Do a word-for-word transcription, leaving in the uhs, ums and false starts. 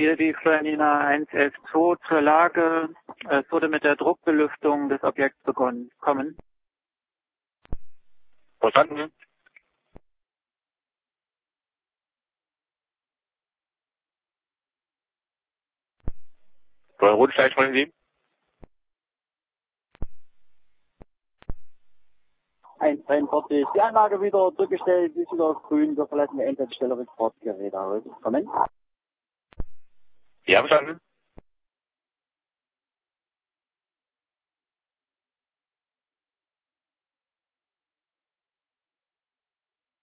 Hier die Fluenina eins elf zwei zur Lage. Es wurde mit der Druckbelüftung des Objekts begonnen. Kommen. Verstanden. Rotstein sprechen Sie? eins dreiundvierzig. Die Anlage wieder zurückgestellt, ist wieder auf grün. Wir verlassen die Einsatzstelle Transportgeräte aus. Kommen. Ja, verstanden.